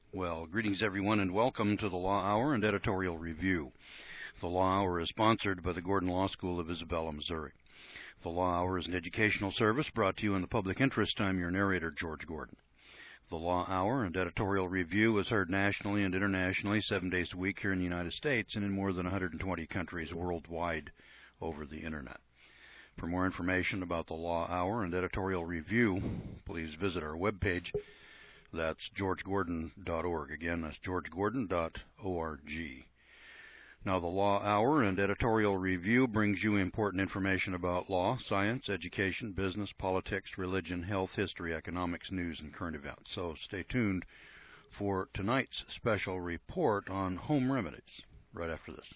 Well, greetings everyone and welcome to the Law Hour and Editorial Review. The Law Hour is sponsored by the Gordon Law School of Isabella, Missouri. The Law Hour is an educational service brought to you in the public interest. I'm your narrator, George Gordon. The Law Hour and Editorial Review is heard nationally and internationally 7 days a week here in the United States and in more than 120 countries worldwide over the Internet. For more information about the Law Hour and Editorial Review, please visit our webpage. That's georgegordon.org. Again, that's georgegordon.org. Now, the Law Hour and Editorial Review brings you important information about law, science, education, business, politics, religion, health, history, economics, news, and current events. So stay tuned for tonight's special report on home remedies right after this.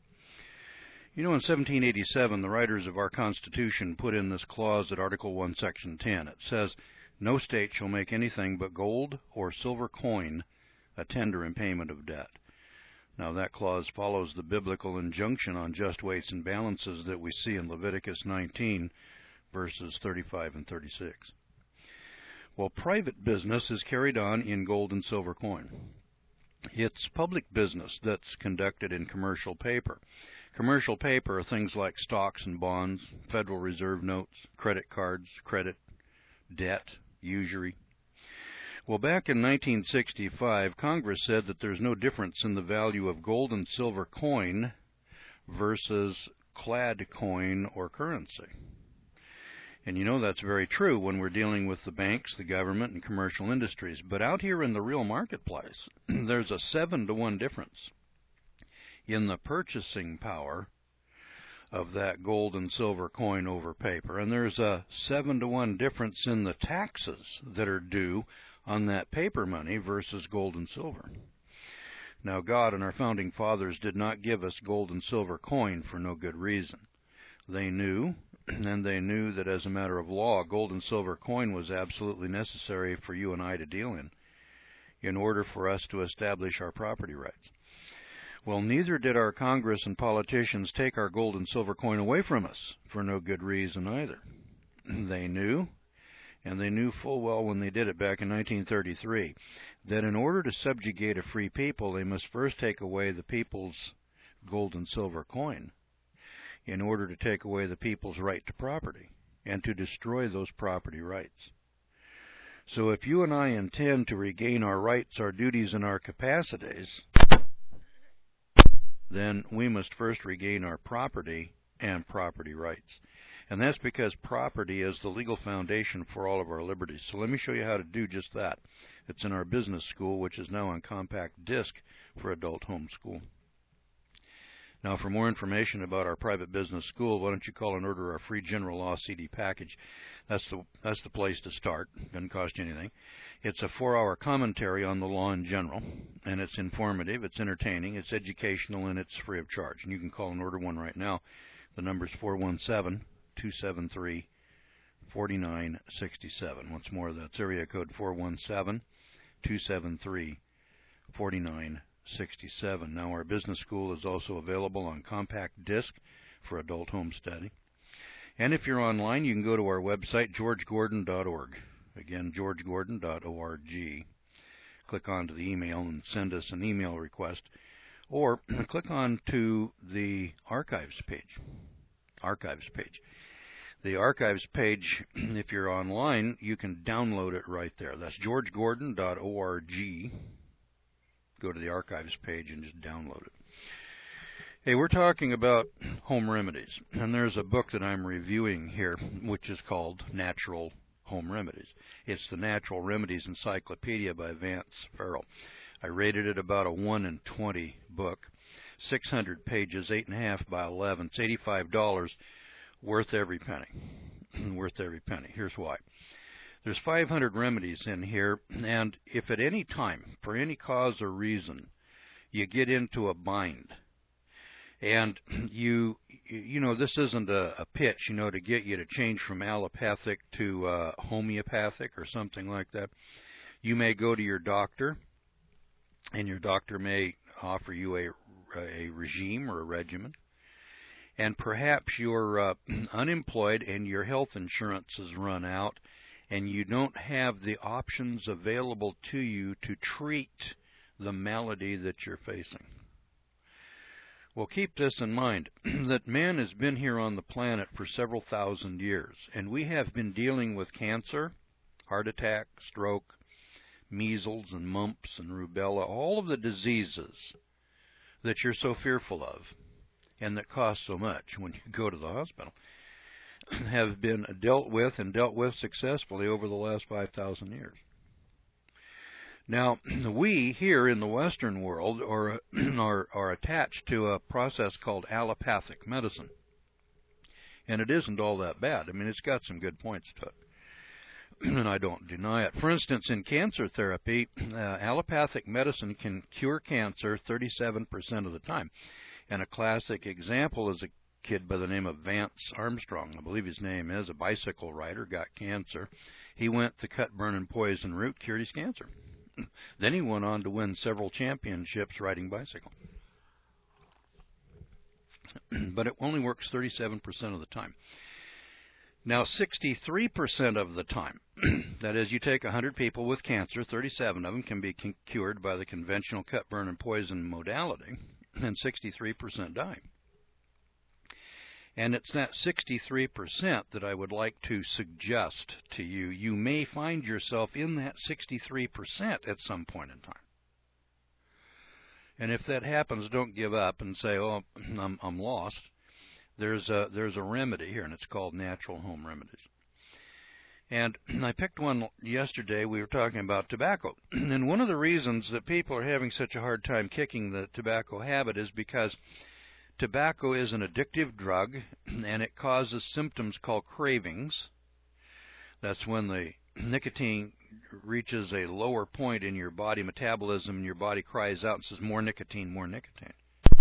You know, in 1787, the writers of our Constitution put in this clause at Article 1, Section 10. It says, "No state shall make anything but gold or silver coin a tender in payment of debt." Now, that clause follows the biblical injunction on just weights and balances that we see in Leviticus 19, verses 35 and 36. Well, private business is carried on in gold and silver coin. It's public business that's conducted in commercial paper. Commercial paper are things like stocks and bonds, Federal Reserve notes, credit cards, credit, debt, usury. Well, back in 1965, Congress said that there's no difference in the value of gold and silver coin versus clad coin or currency. And you know that's very true when we're dealing with the banks, the government, and commercial industries. But out here in the real marketplace, there's a 7-to-1 difference in the purchasing power of that gold and silver coin over paper. And there's a 7-to-1 difference in the taxes that are due on that paper money versus gold and silver. Now, God and our founding fathers did not give us gold and silver coin for no good reason. They knew, and they knew that as a matter of law, gold and silver coin was absolutely necessary for you and I to deal in order for us to establish our property rights. Well, neither did our Congress and politicians take our gold and silver coin away from us for no good reason either. They knew, and they knew full well when they did it back in 1933, that in order to subjugate a free people, they must first take away the people's gold and silver coin in order to take away the people's right to property and to destroy those property rights. So if you and I intend to regain our rights, our duties, and our capacities, then we must first regain our property and property rights. And that's because property is the legal foundation for all of our liberties. So let me show you how to do just that. It's in our business school, which is now on compact disc for adult homeschool. Now, for more information about our private business school, why don't you call and order our free general law CD package? That's the place to start. Doesn't cost you anything. It's a 4-hour commentary on the law in general, and it's informative, it's entertaining, it's educational, and it's free of charge. And you can call and order one right now. The number's 417-273-4967. Once more, that's area code 417-273-4967. Now, our business school is also available on compact disc for adult home study. And if you're online, you can go to our website, georgegordon.org. Again, georgegordon.org. Click onto the email and send us an email request. Or click on to the archives page. The archives page, if you're online, you can download it right there. That's georgegordon.org. Go to the archives page and just download it. Hey, we're talking about home remedies, and there's a book that I'm reviewing here, which is called Natural Home Remedies. It's the Natural Remedies Encyclopedia by Vance Farrell. I rated it about a 1 in 20 book, 600 pages, 8.5 by 11. It's $85, worth every penny. Worth every penny. Here's why. There's 500 remedies in here, and if at any time, for any cause or reason, you get into a bind, and you know, this isn't a pitch, to get you to change from allopathic to homeopathic or something like that. You may go to your doctor, and your doctor may offer you a regime or a regimen. And perhaps you're unemployed and your health insurance has run out, and you don't have the options available to you to treat the malady that you're facing. Well, keep this in mind, that man has been here on the planet for several thousand years, and we have been dealing with cancer, heart attack, stroke, measles and mumps and rubella, all of the diseases that you're so fearful of and that cost so much when you go to the hospital, have been dealt with and dealt with successfully over the last 5,000 years. Now, we here in the Western world are attached to a process called allopathic medicine. And it isn't all that bad. I mean, it's got some good points to it. And I don't deny it. For instance, in cancer therapy, allopathic medicine can cure cancer 37% of the time. And a classic example is a kid by the name of Vance Armstrong. I believe his name is, a bicycle rider, got cancer. He went the cut, burn, and poison route, cured his cancer. Then he went on to win several championships riding bicycle. But it only works 37% of the time. Now, 63% of the time, that is, you take 100 people with cancer, 37 of them can be cured by the conventional cut, burn, and poison modality, and 63% die. And it's that 63% that I would like to suggest to you. You may find yourself in that 63% at some point in time. And if that happens, don't give up and say, oh, I'm lost. There's a remedy here, and it's called natural home remedies. And I picked one yesterday. We were talking about tobacco. And one of the reasons that people are having such a hard time kicking the tobacco habit is because tobacco is an addictive drug, and it causes symptoms called cravings. That's when the nicotine reaches a lower point in your body metabolism, and your body cries out and says, more nicotine, more nicotine.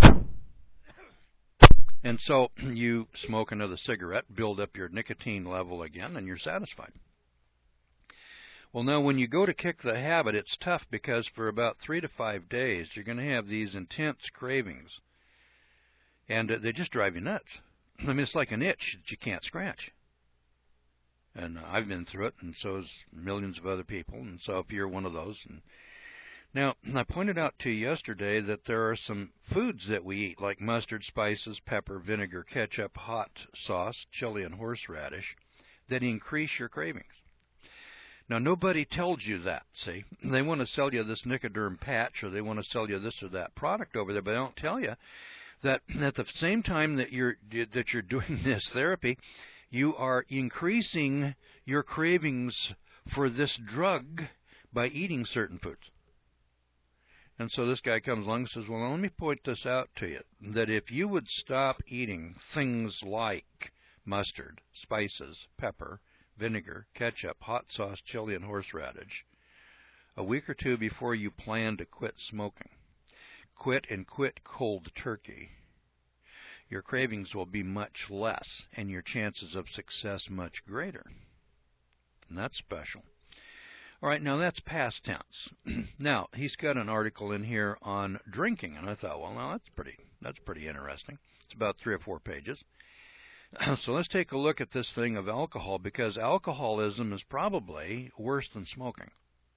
And so you smoke another cigarette, build up your nicotine level again, and you're satisfied. Well, now, when you go to kick the habit, it's tough because for about 3 to 5 days, you're going to have these intense cravings. And they just drive you nuts. I mean, it's like an itch that you can't scratch. And I've been through it, and so has millions of other people. And so if you're one of those. Now, I pointed out to you yesterday that there are some foods that we eat, like mustard, spices, pepper, vinegar, ketchup, hot sauce, chili, and horseradish, that increase your cravings. Now, nobody tells you that, see? They want to sell you this Nicoderm patch, or they want to sell you this or that product over there, but they don't tell you that at the same time that you're doing this therapy, you are increasing your cravings for this drug by eating certain foods. And so this guy comes along and says, well, let me point this out to you, that if you would stop eating things like mustard, spices, pepper, vinegar, ketchup, hot sauce, chili, and horseradish, a week or two before you plan to quit smoking, quit cold turkey, your cravings will be much less and your chances of success much greater. And that's special. All right, now that's past tense. Now, he's got an article in here on drinking, and I thought, well, now that's pretty interesting. It's about 3 or 4 pages. So let's take a look at this thing of alcohol, because alcoholism is probably worse than smoking.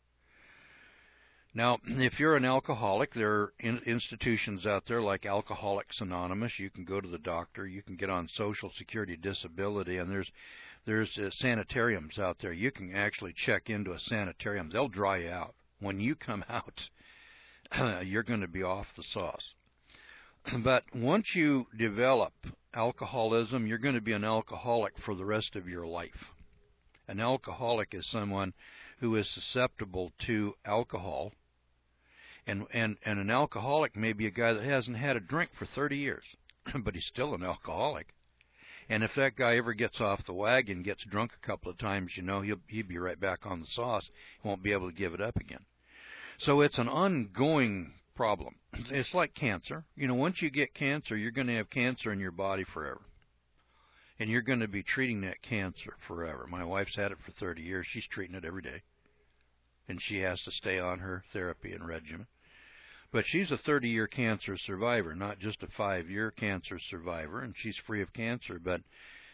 Now, if you're an alcoholic, there are institutions out there like Alcoholics Anonymous. You can go to the doctor. You can get on Social Security Disability, and there's sanitariums out there. You can actually check into a sanitarium. They'll dry you out. When you come out, you're going to be off the sauce. But once you develop alcoholism, you're going to be an alcoholic for the rest of your life. An alcoholic is someone who is susceptible to alcohol. And an alcoholic may be a guy that hasn't had a drink for 30 years, but he's still an alcoholic. And if that guy ever gets off the wagon, gets drunk a couple of times, he'll be right back on the sauce. He won't be able to give it up again. So it's an ongoing problem. It's like cancer. Once you get cancer, you're going to have cancer in your body forever. And you're going to be treating that cancer forever. My wife's had it for 30 years. She's treating it every day. And she has to stay on her therapy and regimen. But she's a 30-year cancer survivor, not just a 5-year cancer survivor, and she's free of cancer. But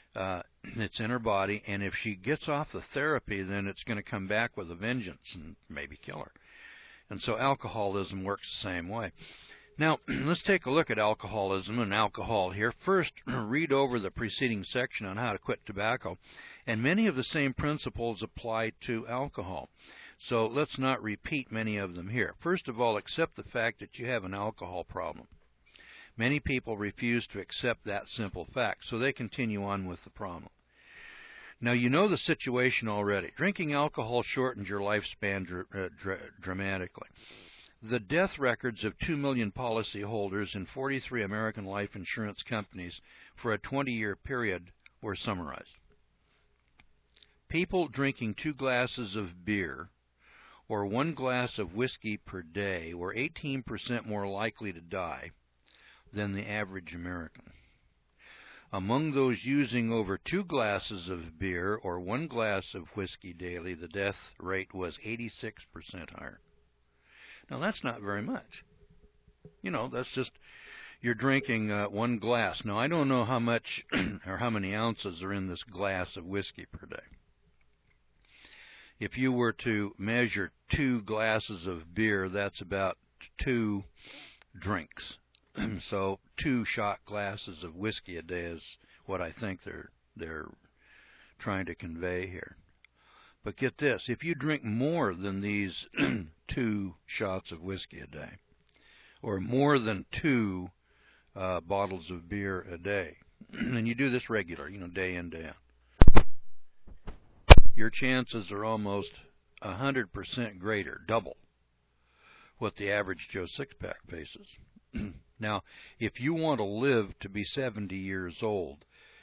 It's in her body, and if she gets off the therapy, then it's going to come back with a vengeance and maybe kill her. And so alcoholism works the same way. Now, let's take a look at alcoholism and alcohol here. First, read over the preceding section on how to quit tobacco, and many of the same principles apply to alcohol. So let's not repeat many of them here. First of all, accept the fact that you have an alcohol problem. Many people refuse to accept that simple fact, so they continue on with the problem. Now, you know the situation already. Drinking alcohol shortens your lifespan dramatically. The death records of 2 million policyholders in 43 American life insurance companies for a 20-year period were summarized. People drinking 2 glasses of beer or 1 glass of whiskey per day were 18% more likely to die than the average American. Among those using over 2 glasses of beer or 1 glass of whiskey daily, the death rate was 86% higher. Now, that's not very much. You know, that's just, you're drinking 1 glass. Now, I don't know how much or how many ounces are in this glass of whiskey per day. If you were to measure 2 glasses of beer, that's about 2 drinks. So 2 shot glasses of whiskey a day is what I think they're trying to convey here. But get this, if you drink more than these 2 shots of whiskey a day, or more than 2 bottles of beer a day, and you do this regular, day in, day out, your chances are almost 100% greater, double what the average Joe Six-Pack faces. Now, if you want to live to be 70 years old,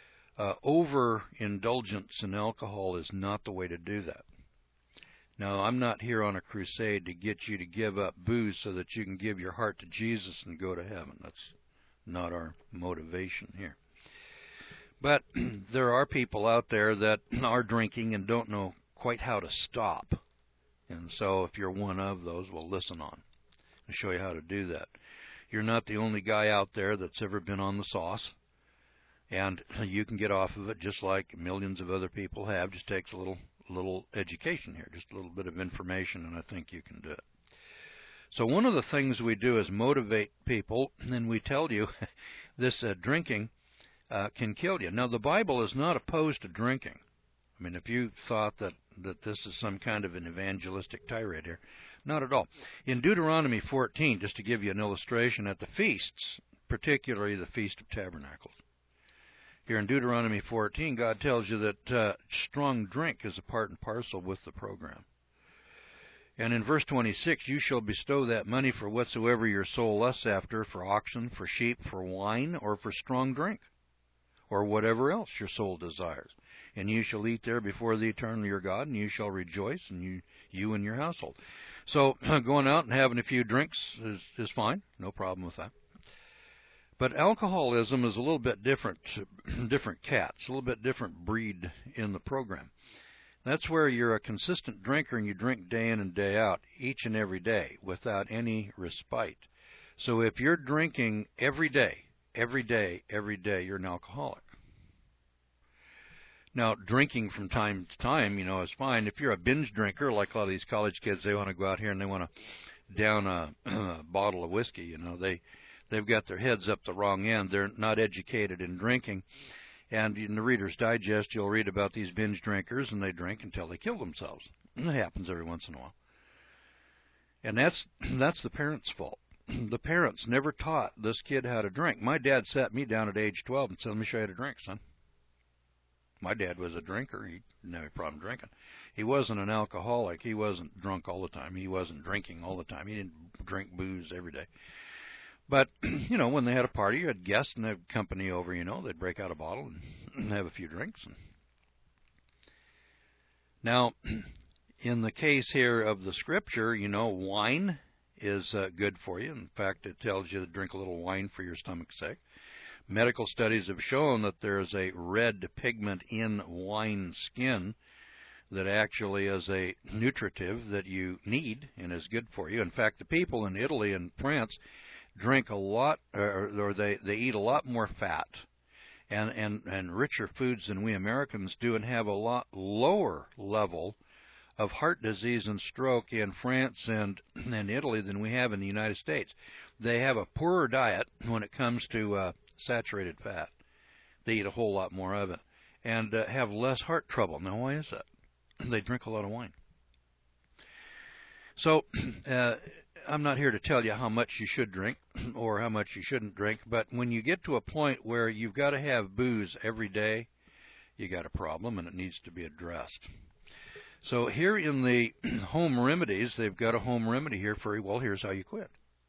overindulgence in alcohol is not the way to do that. Now, I'm not here on a crusade to get you to give up booze so that you can give your heart to Jesus and go to heaven. That's not our motivation here. But there are people out there that are drinking and don't know quite how to stop. And so if you're one of those, well, listen on. I'll show you how to do that. You're not the only guy out there that's ever been on the sauce. And you can get off of it just like millions of other people have. Just takes a little education here, just a little bit of information, and I think you can do it. So one of the things we do is motivate people, and we tell you this drinking can kill you. Now, the Bible is not opposed to drinking. I mean, if you thought that this is some kind of an evangelistic tirade here, not at all. In Deuteronomy 14, just to give you an illustration, at the feasts, particularly the Feast of Tabernacles, here in Deuteronomy 14, God tells you that strong drink is a part and parcel with the program. And in verse 26, you shall bestow that money for whatsoever your soul lusts after, for oxen, for sheep, for wine, or for strong drink, or whatever else your soul desires. And you shall eat there before the eternal your God, and you shall rejoice, and you and your household. So going out and having a few drinks is fine, no problem with that. But alcoholism is a little bit different cats, a little bit different breed in the program. That's where you're a consistent drinker and you drink day in and day out, each and every day, without any respite. So if you're drinking every day, you're an alcoholic. Now, drinking from time to time, is fine. If you're a binge drinker, like a lot of these college kids, they want to go out here and they want to down a bottle of whiskey. They've got their heads up the wrong end. They're not educated in drinking. And in the Reader's Digest, you'll read about these binge drinkers, and they drink until they kill themselves. And it happens every once in a while. And that's the parents' fault. The parents never taught this kid how to drink. My dad sat me down at age 12 and said, "Let me show you how to drink, son." My dad was a drinker. He didn't have a problem drinking. He wasn't an alcoholic. He wasn't drunk all the time. He wasn't drinking all the time. He didn't drink booze every day. But, when they had a party, you had guests and they had company over, they'd break out a bottle and have a few drinks. Now, in the case here of the Scripture, wine is good for you. In fact, it tells you to drink a little wine for your stomach's sake. Medical studies have shown that there's a red pigment in wine skin that actually is a nutritive that you need and is good for you. In fact, the people in Italy and France drink a lot, or they eat a lot more fat and richer foods than we Americans do, and have a lot lower level of heart disease and stroke in France and Italy than we have in the United States. They have a poorer diet when it comes to saturated fat. They eat a whole lot more of it and have less heart trouble. Now, why is that? They drink a lot of wine. So I'm not here to tell you how much you should drink or how much you shouldn't drink, but when you get to a point where you've got to have booze every day, you got a problem, and it needs to be addressed. So here in the home remedies, they've got a home remedy here for, well, here's how you quit.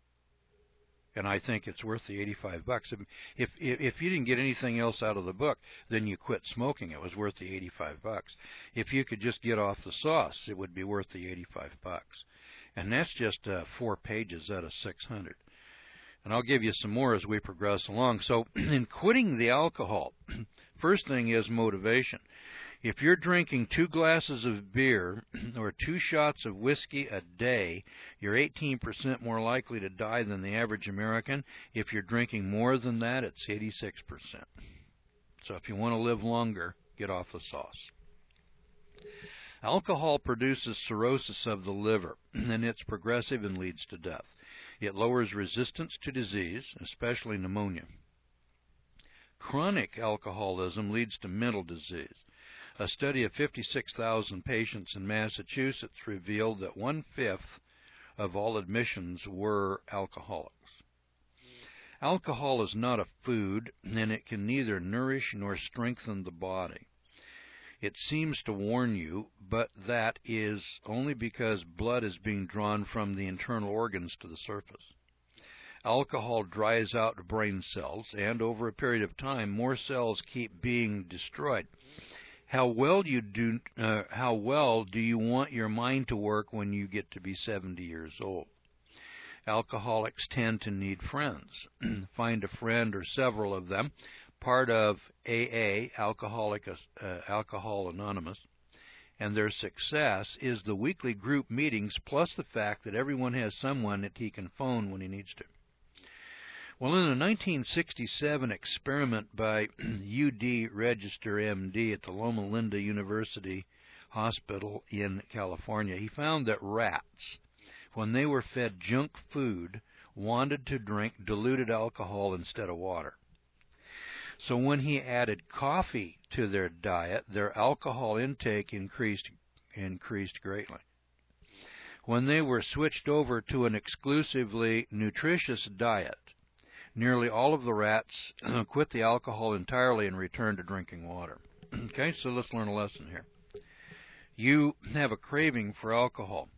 And I think it's worth the $85. If you didn't get anything else out of the book, then you quit smoking. It was worth the $85. If you could just get off the sauce, it would be worth the $85. And that's just 4 pages out of 600. And I'll give you some more as we progress along. So in quitting the alcohol, first thing is motivation. If you're drinking 2 glasses of beer or 2 shots of whiskey a day, you're 18% more likely to die than the average American. If you're drinking more than that, it's 86%. So if you want to live longer, get off the sauce. Alcohol produces cirrhosis of the liver, and it's progressive and leads to death. It lowers resistance to disease, especially pneumonia. Chronic alcoholism leads to mental disease. A study of 56,000 patients in Massachusetts revealed that 1/5 of all admissions were alcoholics. Alcohol is not a food, and it can neither nourish nor strengthen the body. It seems to warn you, but that is only because blood is being drawn from the internal organs to the surface. Alcohol dries out brain cells, and over a period of time, more cells keep being destroyed. How well do you want your mind to work when you get to be 70 years old? Alcoholics tend to need friends. Find a friend or several of them, part of AA, Alcohol Anonymous, and their success is the weekly group meetings plus the fact that everyone has someone that he can phone when he needs to. Well, in a 1967 experiment by UD Register MD at the Loma Linda University Hospital in California, he found that rats, when they were fed junk food, wanted to drink diluted alcohol instead of water. So when he added coffee to their diet, their alcohol intake increased greatly. When they were switched over to an exclusively nutritious diet, nearly all of the rats quit the alcohol entirely and returned to drinking water. Okay, so let's learn a lesson here. You have a craving for alcohol.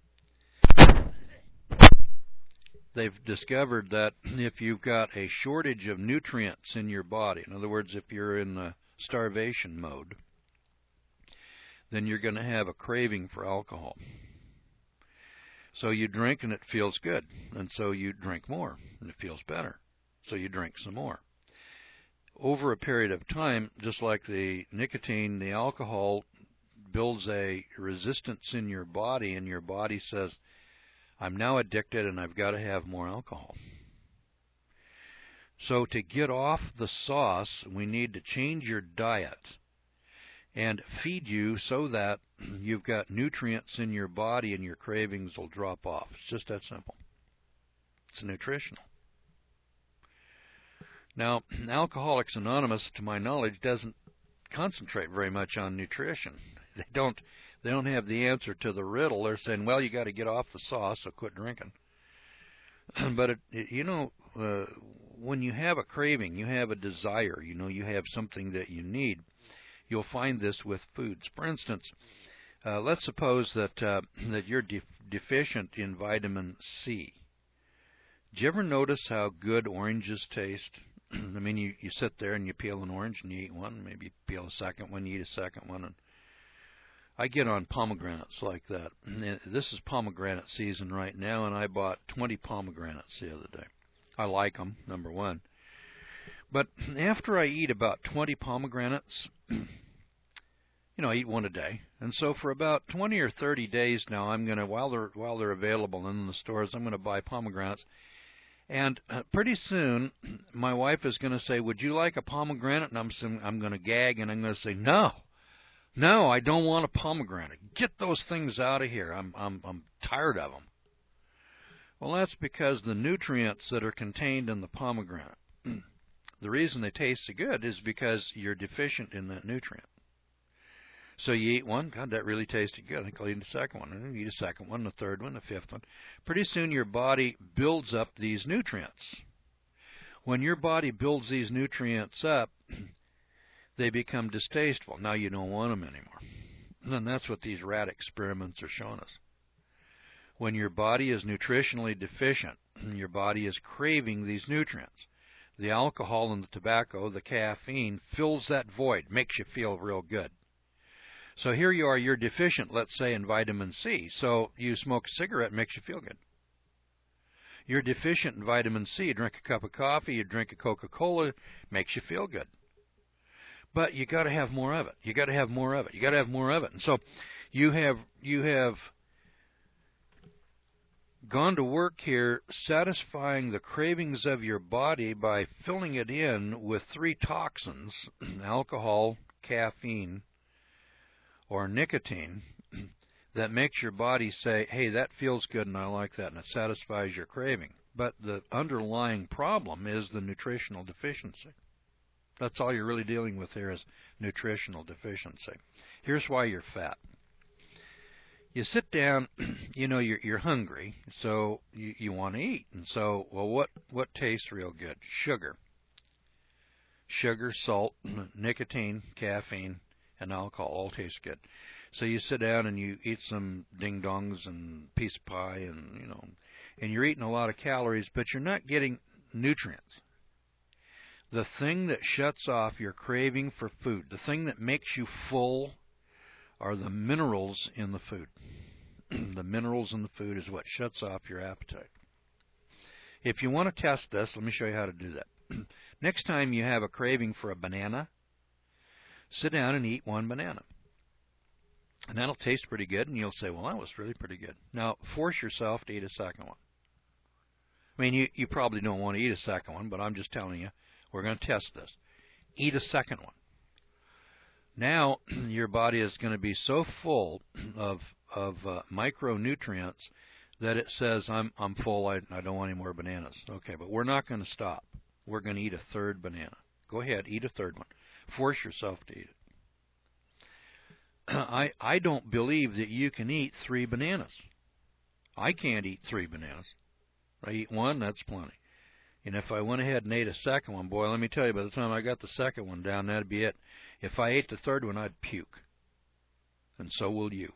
They've discovered that if you've got a shortage of nutrients in your body, in other words, if you're in starvation mode, then you're going to have a craving for alcohol. So you drink and it feels good, and so you drink more and it feels better. So you drink some more. Over a period of time, just like the nicotine, the alcohol builds a resistance in your body, and your body says, I'm now addicted and I've got to have more alcohol. So to get off the sauce, we need to change your diet and feed you so that you've got nutrients in your body and your cravings will drop off. It's just that simple. It's nutritional. Now, Alcoholics Anonymous, to my knowledge, doesn't concentrate very much on nutrition. They don't have the answer to the riddle. They're saying, well, you got to get off the sauce, so quit drinking. But, when you have a craving, you have a desire, you have something that you need, you'll find this with foods. For instance, let's suppose that you're deficient in vitamin C. Do you ever notice how good oranges taste? I mean, you sit there and you peel an orange and you eat one, maybe you peel a second one, you eat a second one. And I get on pomegranates like that. And this is pomegranate season right now, and I bought 20 pomegranates the other day. I like them, number one. But after I eat about 20 pomegranates, I eat one a day. And so for about 20 or 30 days now, I'm going to, while they're available in the stores, I'm going to buy pomegranates. And pretty soon, my wife is going to say, "Would you like a pomegranate?" And I'm going to gag, and I'm going to say, "No, no, I don't want a pomegranate. Get those things out of here. I'm tired of them." Well, that's because the nutrients that are contained in the pomegranate, the reason they taste so good is because you're deficient in that nutrient. So you eat one, God, that really tasted good. I think I'll eat a second one. And you eat a second one, a third one, a fifth one. Pretty soon your body builds up these nutrients. When your body builds these nutrients up, they become distasteful. Now you don't want them anymore. And that's what these rat experiments are showing us. When your body is nutritionally deficient, your body is craving these nutrients. The alcohol and the tobacco, the caffeine, fills that void, makes you feel real good. So here you are, you're deficient, let's say, in vitamin C. So you smoke a cigarette, makes you feel good. You're deficient in vitamin C, you drink a cup of coffee, you drink a Coca-Cola, makes you feel good. But you got to have more of it. You got to have more of it. You got to have more of it. And so you have gone to work here satisfying the cravings of your body by filling it in with three toxins, alcohol, caffeine, or nicotine, that makes your body say, hey, that feels good and I like that, and it satisfies your craving. But the underlying problem is the nutritional deficiency. That's all you're really dealing with here is nutritional deficiency. Here's why you're fat. You sit down, you're hungry, so you want to eat. And so, well, what tastes real good? Sugar. Sugar, salt, nicotine, caffeine, and alcohol all taste good. So you sit down and you eat some ding-dongs and piece of pie and you're eating a lot of calories, but you're not getting nutrients. The thing that shuts off your craving for food, the thing that makes you full, are the minerals in the food. The minerals in the food is what shuts off your appetite. If you want to test this, let me show you how to do that. Next time you have a craving for a banana, sit down and eat one banana. And that'll taste pretty good, and you'll say, well, that was really pretty good. Now, force yourself to eat a second one. I mean, you probably don't want to eat a second one, but I'm just telling you, we're going to test this. Eat a second one. Now, your body is going to be so full of micronutrients that it says, I'm full, I don't want any more bananas. Okay, but we're not going to stop. We're going to eat a third banana. Go ahead, eat a third one. Force yourself to eat it. I don't believe that you can eat 3 bananas. I can't eat 3 bananas. I eat one, that's plenty. And if I went ahead and ate a second one, boy, let me tell you, by the time I got the second one down, that'd be it. If I ate the third one, I'd puke. And so will you.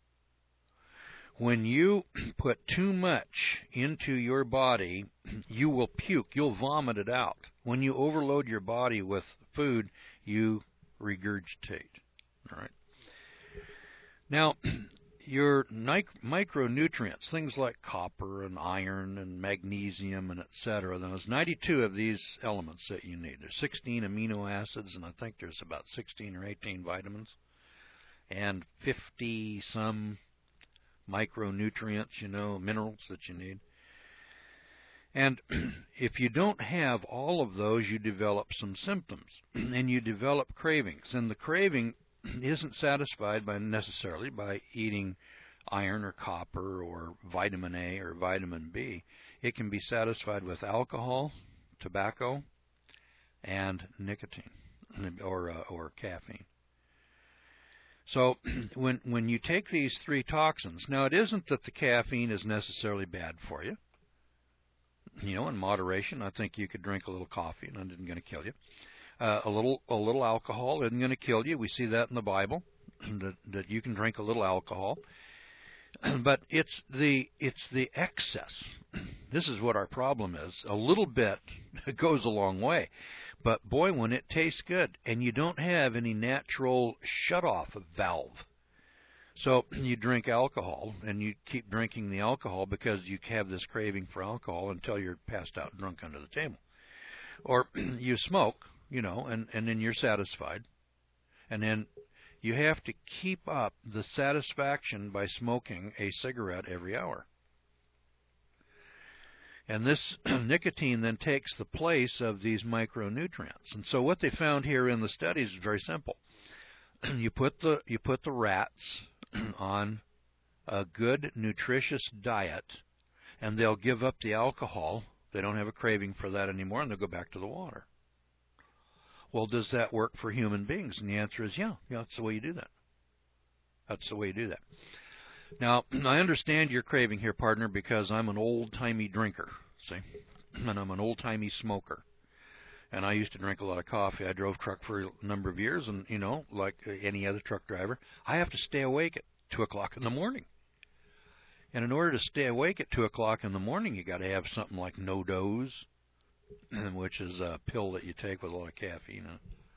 When you put too much into your body, you will puke. You'll vomit it out. When you overload your body with food, you regurgitate. All right. Now, your micronutrients, things like copper and iron and magnesium and etc., there's 92 of these elements that you need. There's 16 amino acids, and I think there's about 16 or 18 vitamins, and 50-some micronutrients, minerals that you need. And if you don't have all of those, you develop some symptoms, and you develop cravings. And the craving isn't satisfied necessarily by eating iron or copper or vitamin A or vitamin B. It can be satisfied with alcohol, tobacco, and nicotine or caffeine. So when you take these 3 toxins, now it isn't that the caffeine is necessarily bad for you. In moderation, I think you could drink a little coffee and it isn't going to kill you. A little alcohol isn't going to kill you. We see that in the Bible, that you can drink a little alcohol. But it's the excess. This is what our problem is. A little bit goes a long way. But boy, when it tastes good, and you don't have any natural shut-off valve. So you drink alcohol, and you keep drinking the alcohol because you have this craving for alcohol until you're passed out drunk under the table. Or you smoke, and then you're satisfied. And then you have to keep up the satisfaction by smoking a cigarette every hour. And this nicotine then takes the place of these micronutrients. And so what they found here in the studies is very simple. You put the rats on a good, nutritious diet, and they'll give up the alcohol. They don't have a craving for that anymore, and they'll go back to the water. Well, does that work for human beings? And the answer is yeah, that's the way you do that. That's the way you do that. Now, I understand your craving here, partner, because I'm an old-timey drinker, see? And I'm an old-timey smoker. And I used to drink a lot of coffee. I drove truck for a number of years, and, you know, like any other truck driver, I have to stay awake at 2 o'clock in the morning. And in order to stay awake at 2 o'clock in the morning, you got to have something like No-Dose, which is a pill that you take with a lot of caffeine in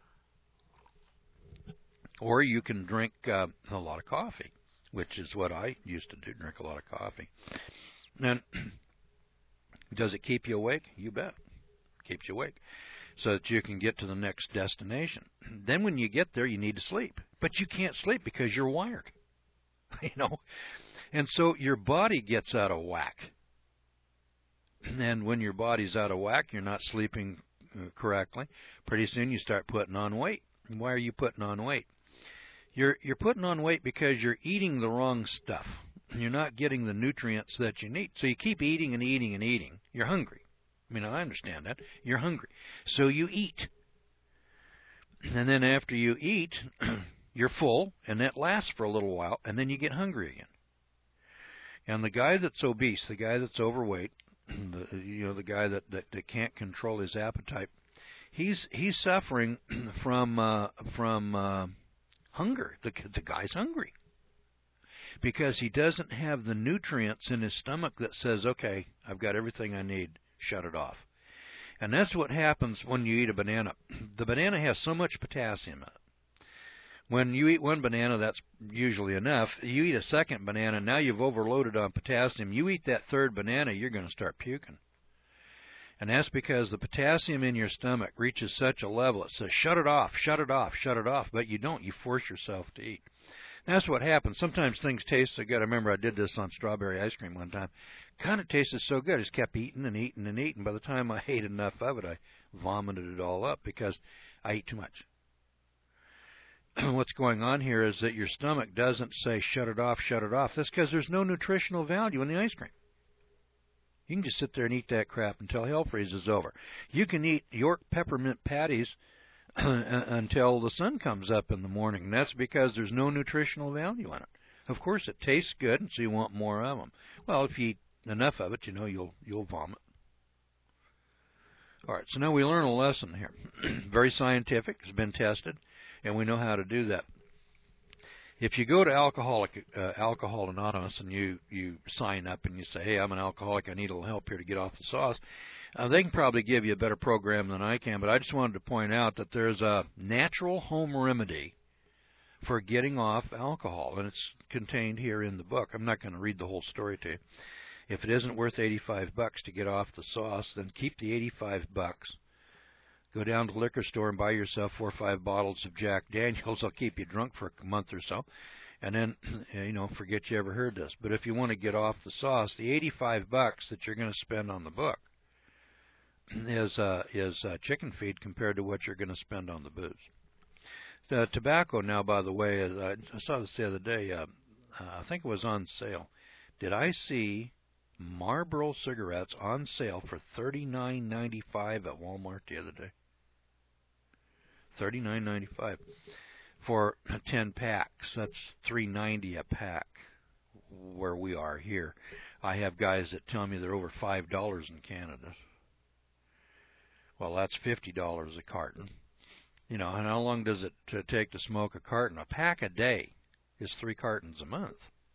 it. Or you can drink a lot of coffee, which is what I used to do, drink a lot of coffee. And does it keep you awake? You bet. It keeps you awake so that you can get to the next destination. Then when you get there, you need to sleep. But you can't sleep because you're wired. You know? And so your body gets out of whack. And when your body's out of whack, you're not sleeping correctly. Pretty soon you start putting on weight. Why are you putting on weight? You're putting on weight because you're eating the wrong stuff. You're not getting the nutrients that you need. So you keep eating and eating and eating. You're hungry. I mean, I understand that. You're hungry. So you eat. And then after you eat, you're full, and that lasts for a little while, and then you get hungry again. And the guy that's obese, the guy that's overweight, the guy that can't control his appetite, he's suffering from hunger. The guy's hungry because he doesn't have the nutrients in his stomach that says, okay, I've got everything I need, shut it off. And that's what happens when you eat a banana. The banana has so much potassium in it. When you eat one banana, that's usually enough. You eat a second banana, now you've overloaded on potassium. You eat that third banana, you're going to start puking. And that's because the potassium in your stomach reaches such a level, it says, shut it off, shut it off, shut it off. But you don't. You force yourself to eat. And that's what happens. Sometimes things taste so good. I remember I did this on strawberry ice cream one time. Kind of tasted so good. I just kept eating and eating and eating. By the time I ate enough of it, I vomited it all up because I ate too much. What's going on here is that your stomach doesn't say shut it off, shut it off. That's because there's no nutritional value in the ice cream. You can just sit there and eat that crap until hell freezes over. You can eat York peppermint patties until the sun comes up in the morning. And that's because there's no nutritional value in it. Of course, it tastes good, and so you want more of them. Well, if you eat enough of it, you know you'll vomit. All right, so now we learn a lesson here. Very scientific. It's been tested, and we know how to do that. If you go to Alcohol Anonymous and you sign up and you say, hey, I'm an alcoholic, I need a little help here to get off the sauce, they can probably give you a better program than I can, but I just wanted to point out that there's a natural home remedy for getting off alcohol, and it's contained here in the book. I'm not going to read the whole story to you. If it isn't worth $85 to get off the sauce, then keep the $85. Go down to the liquor store and buy yourself 4 or 5 bottles of Jack Daniels. They'll keep you drunk for a month or so, and then, forget you ever heard this. But if you want to get off the sauce, the $85 that you're going to spend on the book is chicken feed compared to what you're going to spend on the booze. The tobacco now, by the way, I saw this the other day. I think it was on sale. Did I see Marlboro cigarettes on sale for $39.95 at Walmart the other day? $39.95 for 10 packs. That's $3.90 a pack where we are here. I have guys that tell me they're over $5 in Canada. Well, that's $50 a carton. And how long does it take to smoke a carton? A pack a day is 3 cartons a month.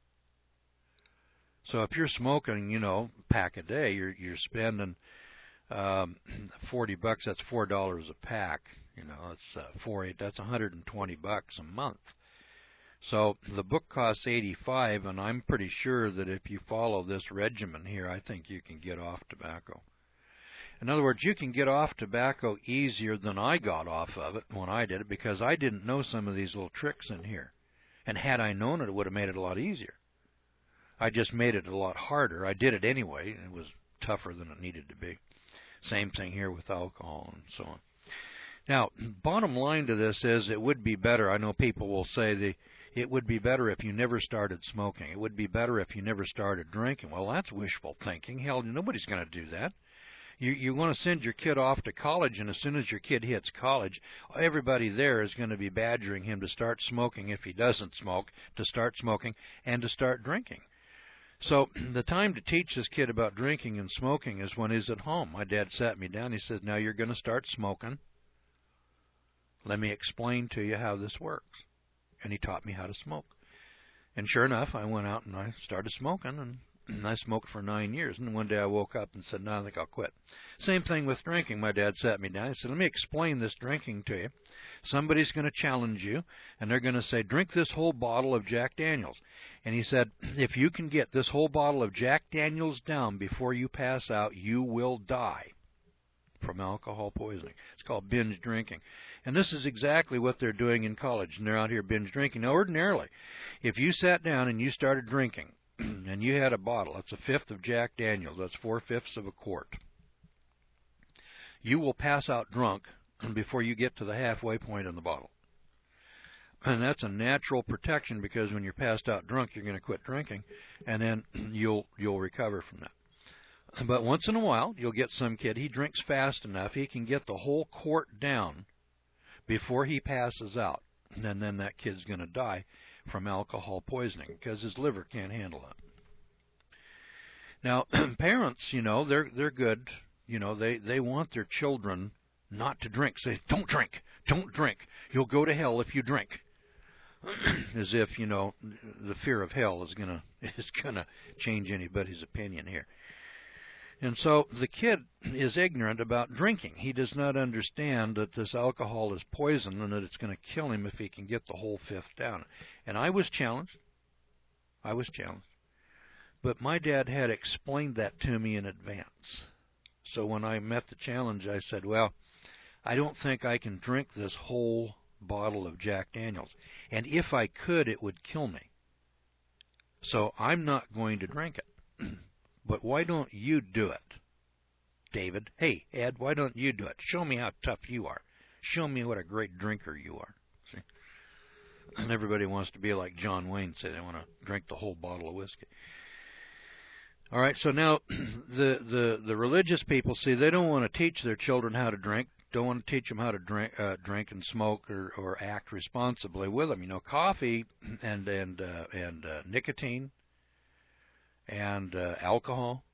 So if you're smoking, a pack a day, you're spending $40. That's $4 a pack. That's 4 8. That's $120 a month. So the book costs $85, and I'm pretty sure that if you follow this regimen here, I think you can get off tobacco. In other words, you can get off tobacco easier than I got off of it when I did it, because I didn't know some of these little tricks in here. And had I known it, it would have made it a lot easier. I just made it a lot harder. I did it anyway, and it was tougher than it needed to be. Same thing here with alcohol and so on. Now, bottom line to this is it would be better. I know people will say it would be better if you never started smoking. It would be better if you never started drinking. Well, that's wishful thinking. Hell, nobody's going to do that. You want to send your kid off to college, and as soon as your kid hits college, everybody there is going to be badgering him to start smoking if he doesn't smoke, to start smoking, and to start drinking. So the time to teach this kid about drinking and smoking is when he's at home. My dad sat me down. He says, now you're going to start smoking. Let me explain to you how this works. And he taught me how to smoke. And sure enough, I went out and I started smoking, and I smoked for 9 years. And one day I woke up and said, no, I think I'll quit. Same thing with drinking. My dad sat me down. He said, let me explain this drinking to you. Somebody's going to challenge you, and they're going to say, drink this whole bottle of Jack Daniels. And he said, if you can get this whole bottle of Jack Daniels down before you pass out, you will die from alcohol poisoning. It's called binge drinking. And this is exactly what they're doing in college, and they're out here binge drinking. Now, ordinarily, if you sat down and you started drinking, and you had a bottle, that's a fifth of Jack Daniels, that's 4/5 of a quart, you will pass out drunk before you get to the halfway point in the bottle. And that's a natural protection, because when you're passed out drunk, you're going to quit drinking, and then you'll recover from that. But once in a while, you'll get some kid, he drinks fast enough, he can get the whole quart down before he passes out. And then that kid's going to die from alcohol poisoning because his liver can't handle it. Now, parents, they're good. They want their children not to drink. Say, don't drink. Don't drink. You'll go to hell if you drink. As if, the fear of hell is gonna change anybody's opinion here. And so the kid is ignorant about drinking. He does not understand that this alcohol is poison and that it's going to kill him if he can get the whole fifth down. And I was challenged. But my dad had explained that to me in advance. So when I met the challenge, I said, well, I don't think I can drink this whole bottle of Jack Daniels. And if I could, it would kill me. So I'm not going to drink it. But why don't you do it, David? Hey, Ed, why don't you do it? Show me how tough you are. Show me what a great drinker you are. See? And everybody wants to be like John Wayne, say they want to drink the whole bottle of whiskey. All right, so now the religious people, see, they don't want to teach their children how to drink, don't want to teach them how to drink and smoke or act responsibly with them. Coffee and nicotine and alcohol,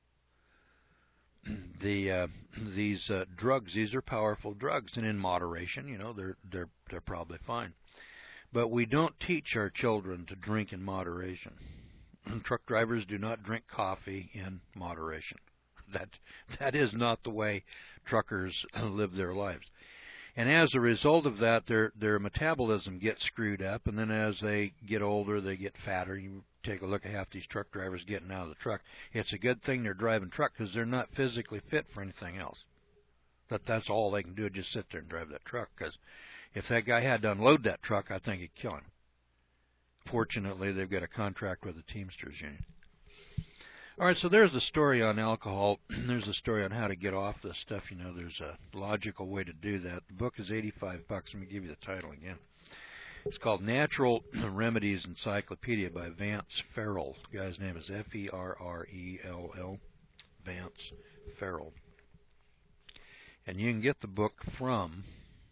these drugs, these are powerful drugs, and in moderation, they're probably fine. But we don't teach our children to drink in moderation. Truck drivers do not drink coffee in moderation. That is not the way truckers live their lives. And as a result of that, their metabolism gets screwed up, and then as they get older, they get fatter. You take a look at half these truck drivers getting out of the truck. It's a good thing they're driving truck because they're not physically fit for anything else. That's all they can do, just sit there and drive that truck, because if that guy had to unload that truck, I think it'd kill him. Fortunately, they've got a contract with the Teamsters Union. All right, so there's the story on alcohol. There's a story on how to get off this stuff. There's a logical way to do that. The book is $85. Let me give you the title again. It's called Natural Remedies Encyclopedia by Vance Farrell. The guy's name is Ferrell, Vance Farrell. And you can get the book from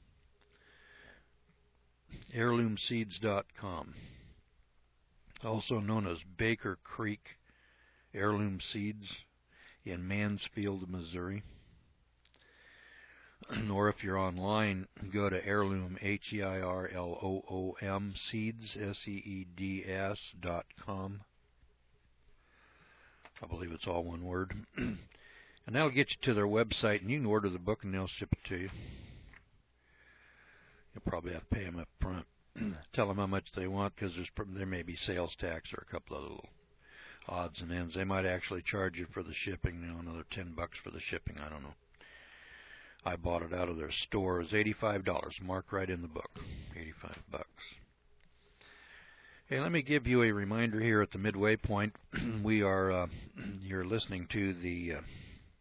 heirloomseeds.com, also known as Baker Creek Heirloom Seeds in Mansfield, Missouri. Or if you're online, go to heirloom, Heirloom, seeds, SEEDS.com. I believe it's all one word. And that'll get you to their website, and you can order the book, and they'll ship it to you. You'll probably have to pay them up front. Tell them how much they want, because there may be sales tax or a couple of little odds and ends. They might actually charge you for the shipping, another $10 for the shipping. I don't know. I bought it out of their store. It was $85. Mark right in the book. $85. Hey, let me give you a reminder here at the midway point. You're listening to the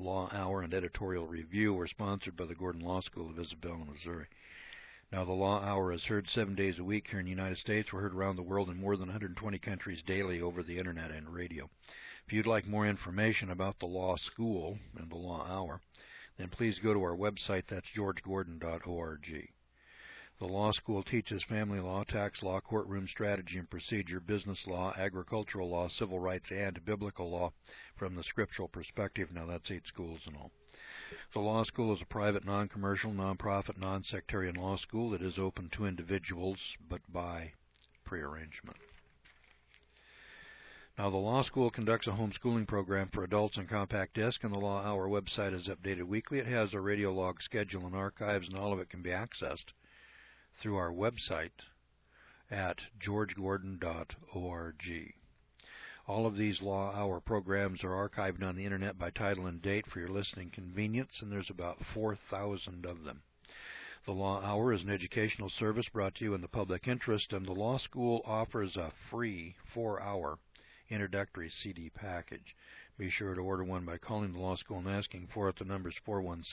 Law Hour and Editorial Review are sponsored by the Gordon Law School of Isabella, Missouri. Now, the Law Hour is heard 7 days a week here in the United States. We're heard around the world in more than 120 countries daily over the Internet and radio. If you'd like more information about the Law School and the Law Hour, then please go to our website. That's georgegordon.org. The law school teaches family law, tax law, courtroom strategy and procedure, business law, agricultural law, civil rights, and biblical law from the scriptural perspective. Now, that's 8 schools in all. The law school is a private, non-commercial, non-profit, non-sectarian law school that is open to individuals, but by prearrangement. Now, the law school conducts a homeschooling program for adults on compact disc, and the Law Hour website is updated weekly. It has a radio log schedule and archives, and all of it can be accessed through our website at georgegordon.org. All of these Law Hour programs are archived on the Internet by title and date for your listening convenience, and there's about 4,000 of them. The Law Hour is an educational service brought to you in the public interest, and the law school offers a free 4-hour introductory CD package. Be sure to order one by calling the law school and asking for it. The number is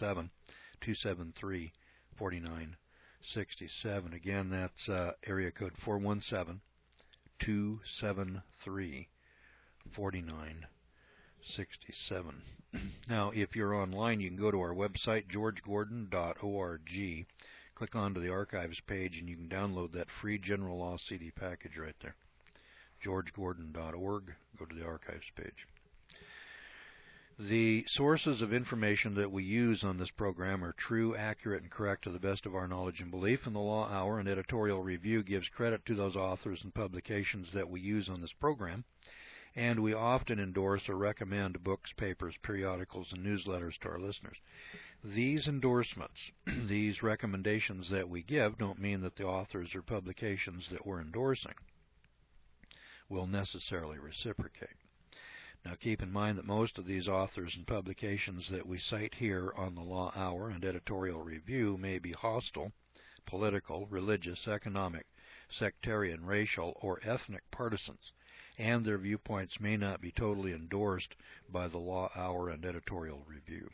417-273-4967. Again, that's area code 417-273-4967. Now, if you're online, you can go to our website, georgegordon.org. Click onto the archives page, and you can download that free general law CD package right there. georgegordon.org. Go to the archives page. The sources of information that we use on this program are true, accurate, and correct to the best of our knowledge and belief, and the Law Hour and Editorial Review gives credit to those authors and publications that we use on this program, and we often endorse or recommend books, papers, periodicals, and newsletters to our listeners. These endorsements, these recommendations that we give, don't mean that the authors or publications that we're endorsing will necessarily reciprocate. Now, keep in mind that most of these authors and publications that we cite here on the Law Hour and Editorial Review may be hostile, political, religious, economic, sectarian, racial, or ethnic partisans, and their viewpoints may not be totally endorsed by the Law Hour and Editorial Review.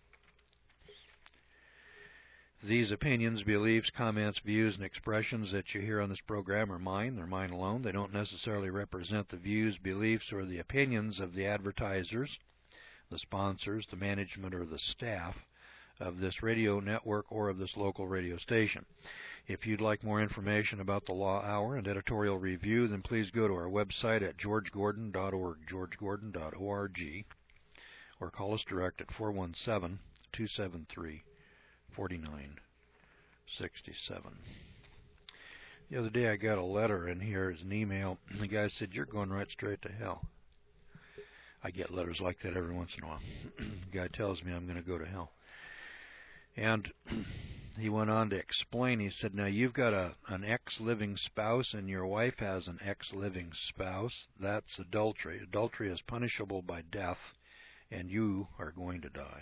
These opinions, beliefs, comments, views, and expressions that you hear on this program are mine. They're mine alone. They don't necessarily represent the views, beliefs, or the opinions of the advertisers, the sponsors, the management, or the staff of this radio network or of this local radio station. If you'd like more information about the Law Hour and Editorial Review, then please go to our website at georgegordon.org, georgegordon.org, or call us direct at 417-273-4967. The other day I got a letter in here as an email, and the guy said, "You're going right straight to hell." I get letters like that every once in a while. The guy tells me I'm going to go to hell. And he went on to explain, he said, now you've got an ex-living spouse and your wife has an ex-living spouse. That's adultery. Adultery is punishable by death, and you are going to die.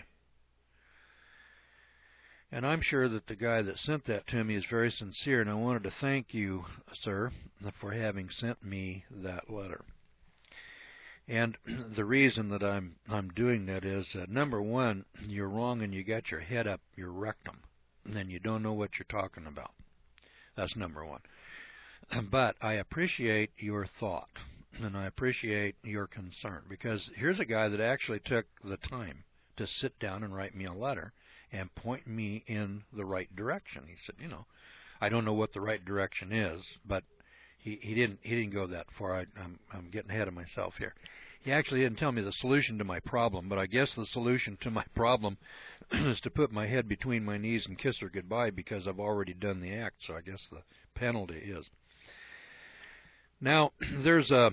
And I'm sure that the guy that sent that to me is very sincere, and I wanted to thank you, sir, for having sent me that letter. And the reason that I'm doing that is, number one, you're wrong and you got your head up your rectum, and then you don't know what you're talking about. That's number one. But I appreciate your thought, and I appreciate your concern, because here's a guy that actually took the time to sit down and write me a letter and point me in the right direction. He said, I don't know what the right direction is, but he didn't go that far. I'm getting ahead of myself here. He actually didn't tell me the solution to my problem, but I guess the solution to my problem is to put my head between my knees and kiss her goodbye, because I've already done the act, so I guess the penalty is. Now, there's a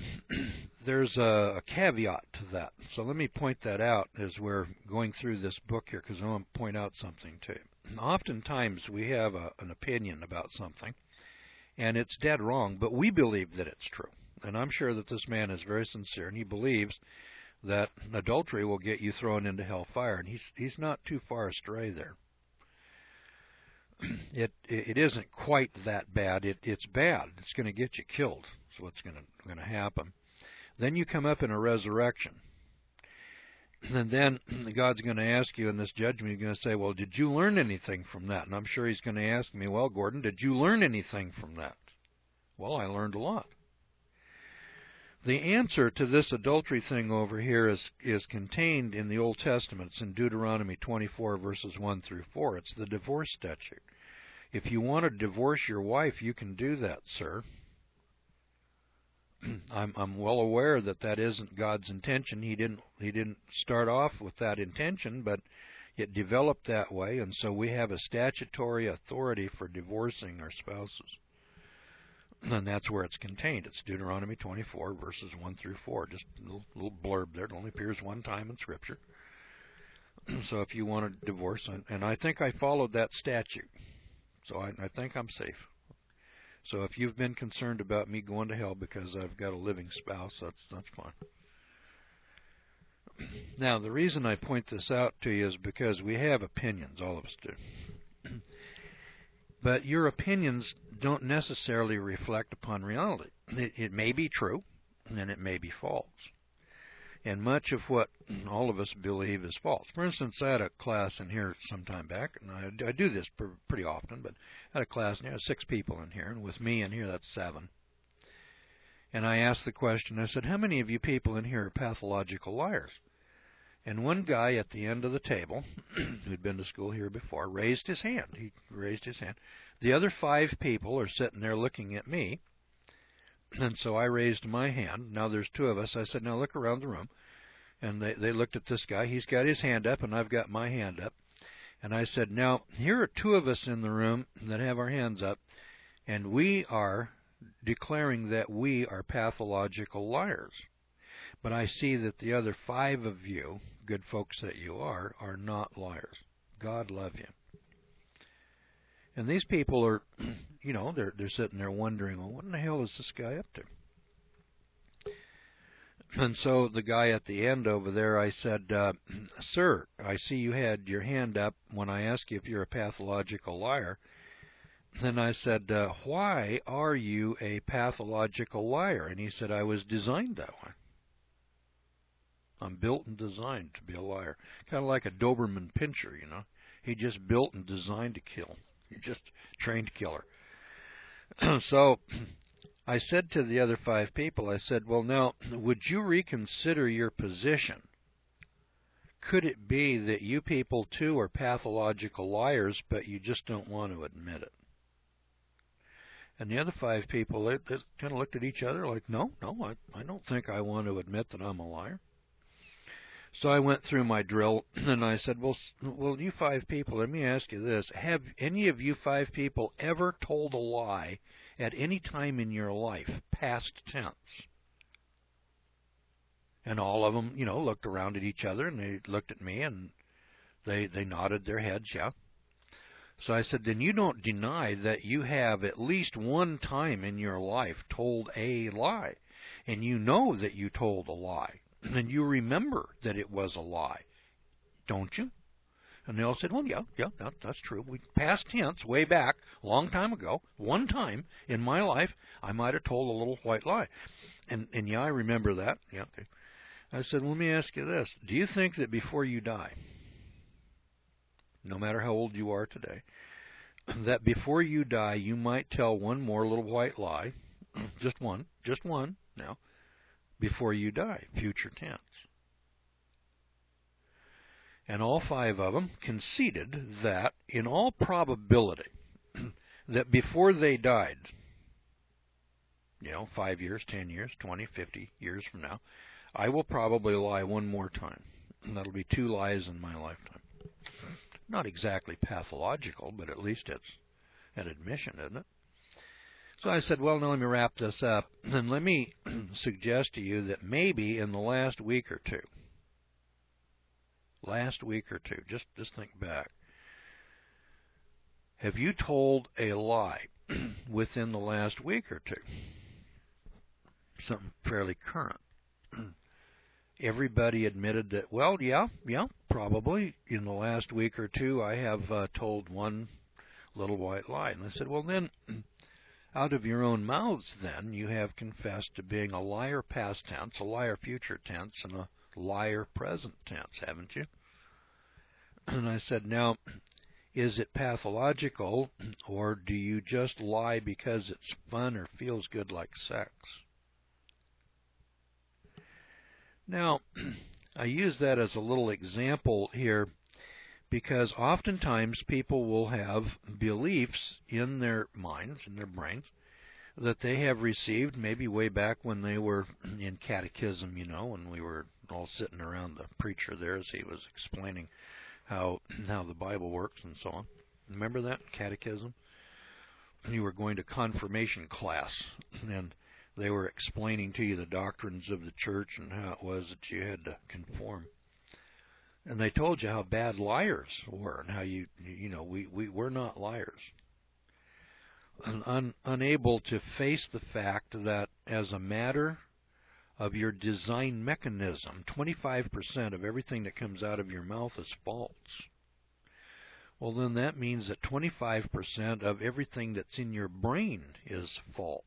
caveat to that, so let me point that out as we're going through this book here, because I want to point out something to you. Oftentimes we have an opinion about something, and it's dead wrong, but we believe that it's true. And I'm sure that this man is very sincere, and he believes that adultery will get you thrown into hellfire, and he's not too far astray there. It isn't quite that bad. It's bad. It's going to get you killed. That's what's going to happen. Then you come up in a resurrection. And then God's going to ask you in this judgment, He's going to say, well, did you learn anything from that? And I'm sure He's going to ask me, well, Gordon, did you learn anything from that? Well, I learned a lot. The answer to this adultery thing over here is contained in the Old Testament. It's in Deuteronomy 24, verses 1 through 4. It's the divorce statute. If you want to divorce your wife, you can do that, sir. I'm well aware that that isn't God's intention. He didn't start off with that intention, but it developed that way, and so we have a statutory authority for divorcing our spouses. And that's where it's contained. It's Deuteronomy 24, verses 1 through 4. Just a little blurb there. It only appears one time in Scripture. So if you want a divorce, and I think I followed that statute, so I think I'm safe. So if you've been concerned about me going to hell because I've got a living spouse, that's fine. Now, the reason I point this out to you is because we have opinions, all of us do. But your opinions don't necessarily reflect upon reality. It may be true, and it may be false. And much of what all of us believe is false. For instance, I had a class in here some time back, and I do this pretty often, but I had a class, and there were 6 people in here, and with me in here, that's 7. And I asked the question, I said, how many of you people in here are pathological liars? And one guy at the end of the table, who'd been to school here before, raised his hand. He raised his hand. The other 5 people are sitting there looking at me, and so I raised my hand. Now there's 2 of us. I said, now look around the room. And they looked at this guy. He's got his hand up, and I've got my hand up. And I said, now, here are 2 of us in the room that have our hands up, and we are declaring that we are pathological liars. But I see that the other 5 of you, good folks that you are not liars. God love you. And these people are, they're sitting there wondering, well, what in the hell is this guy up to? And so the guy at the end over there, I said, sir, I see you had your hand up when I asked you if you're a pathological liar. Then I said, why are you a pathological liar? And he said, I was designed that way. I'm built and designed to be a liar. Kind of like a Doberman Pinscher, He just built and designed to kill. He just trained killer. So I said to the other 5 people, I said, well, now, would you reconsider your position? Could it be that you people, too, are pathological liars, but you just don't want to admit it? And the other 5 people, they kind of looked at each other like, no, I don't think I want to admit that I'm a liar. So I went through my drill, and I said, well, you 5 people, let me ask you this. Have any of you 5 people ever told a lie at any time in your life, past tense? And all of them, looked around at each other, and they looked at me, and they nodded their heads, yeah. So I said, then you don't deny that you have at least one time in your life told a lie, and you know that you told a lie. And you remember that it was a lie, don't you? And they all said, well, yeah, that's true. Past tense, way back, a long time ago, one time in my life, I might have told a little white lie. And yeah, I remember that. Yeah, okay. I said, let me ask you this. Do you think that before you die, no matter how old you are today, that before you die, you might tell one more little white lie, just one now, before you die, future tense? And all 5 of them conceded that, in all probability, that before they died, 5 years, 10 years, 20, 50 years from now, I will probably lie one more time. And that'll be 2 lies in my lifetime. Not exactly pathological, but at least it's an admission, isn't it? So I said, well, now let me wrap this up, and let me suggest to you that maybe in the last week or two, just think back, have you told a lie within the last week or two? Something fairly current. Everybody admitted that, well, yeah, probably in the last week or two I have told one little white lie. And I said, well, then, out of your own mouths, then, you have confessed to being a liar past tense, a liar future tense, and a liar present tense, haven't you? And I said, now, is it pathological, or do you just lie because it's fun or feels good like sex? Now, I use that as a little example here because oftentimes people will have beliefs in their minds, in their brains, that they have received maybe way back when they were in catechism, when we were all sitting around the preacher there as he was explaining how the Bible works and so on. Remember that, catechism? You were going to confirmation class, and they were explaining to you the doctrines of the church and how it was that you had to conform. And they told you how bad liars were and how we're not liars. Unable to face the fact that as a matter of your design mechanism, 25% of everything that comes out of your mouth is false. Well, then that means that 25% of everything that's in your brain is false.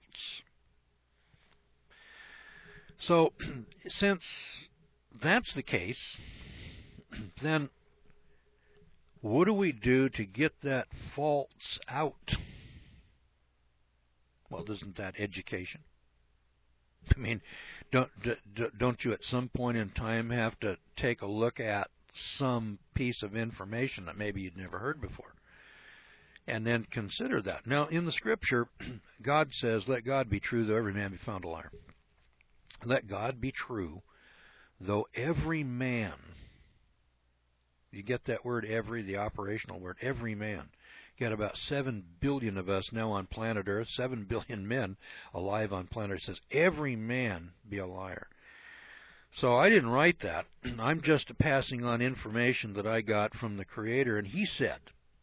So, since that's the case, then what do we do to get that false out? Well, isn't that education? I mean, don't you at some point in time have to take a look at some piece of information that maybe you'd never heard before, and then consider that? Now, in the Scripture, God says, "Let God be true, though every man be found a liar." Let God be true, though every man. You get that word every, the operational word, every man. You got about 7 billion of us now on planet Earth, 7 billion men alive on planet Earth. It says every man be a liar. So I didn't write that. I'm just passing on information that I got from the Creator, and He said,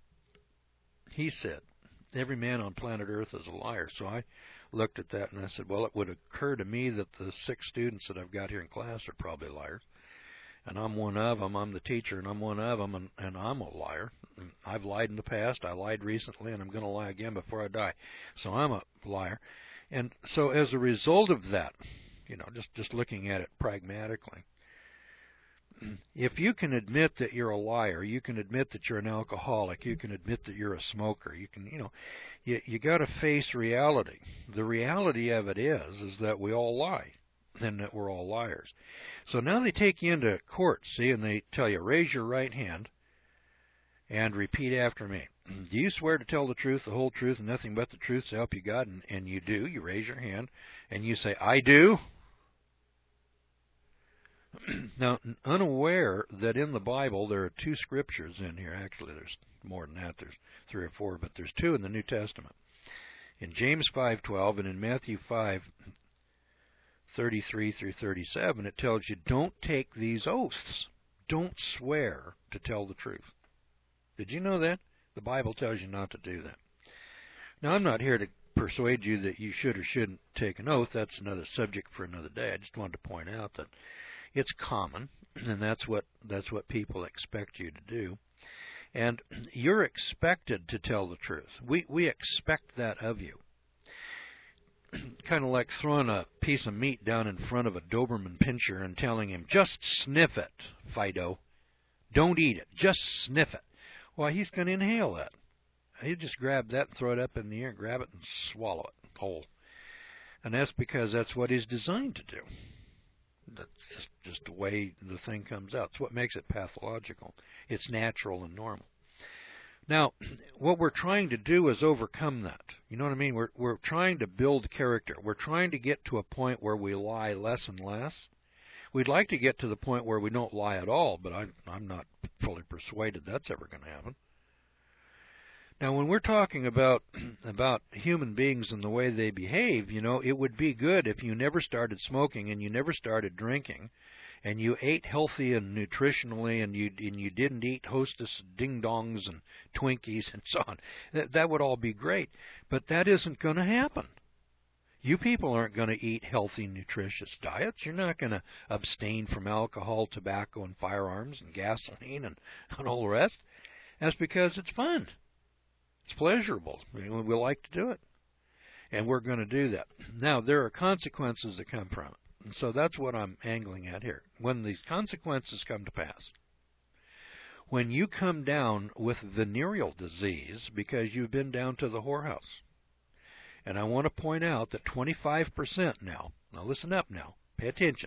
every man on planet Earth is a liar. So I looked at that and I said, well, it would occur to me that the 6 students that I've got here in class are probably liars. And I'm one of them. I'm the teacher, and I'm one of them, and I'm a liar. I've lied in the past. I lied recently, and I'm going to lie again before I die. So I'm a liar. And so as a result of that, just looking at it pragmatically, if you can admit that you're a liar, you can admit that you're an alcoholic, you can admit that you're a smoker, you can, you got to face reality. The reality of it is that we all lie, and that we're all liars. So now they take you into court, see, and they tell you, raise your right hand and repeat after me. Do you swear to tell the truth, the whole truth, and nothing but the truth to help you God? And you do. You raise your hand and you say, I do. Now, unaware that in the Bible there are 2 scriptures in here. Actually, there's more than that. There's 3 or 4, but there's 2 in the New Testament. In James 5:12 and in Matthew 5:33 through 37, it tells you, don't take these oaths. Don't swear to tell the truth. Did you know that? The Bible tells you not to do that. Now, I'm not here to persuade you that you should or shouldn't take an oath. That's another subject for another day. I just wanted to point out that it's common, and that's what people expect you to do. And you're expected to tell the truth. We expect that of you. Kind of like throwing a piece of meat down in front of a Doberman pinscher and telling him, just sniff it, Fido. Don't eat it. Just sniff it. Well, he's going to inhale that. He'll just grab that and throw it up in the air, grab it and swallow it whole. And that's because that's what he's designed to do. That's just the way the thing comes out. It's what makes it pathological. It's natural and normal. Now, what we're trying to do is overcome that. You know what I mean? We're trying to build character. We're trying to get to a point where we lie less and less. We'd like to get to the point where we don't lie at all, but I'm not fully persuaded that's ever going to happen. Now, when we're talking about human beings and the way they behave, it would be good if you never started smoking and you never started drinking, and you ate healthy and nutritionally, and you didn't eat Hostess ding-dongs and Twinkies and so on. That would all be great, but that isn't going to happen. You people aren't going to eat healthy, nutritious diets. You're not going to abstain from alcohol, tobacco, and firearms and gasoline and all the rest. That's because it's fun. It's pleasurable. We like to do it. And we're going to do that. Now, there are consequences that come from it. And so that's what I'm angling at here. When these consequences come to pass, when you come down with venereal disease because you've been down to the whorehouse, and I want to point out that 25% now listen up now, pay attention,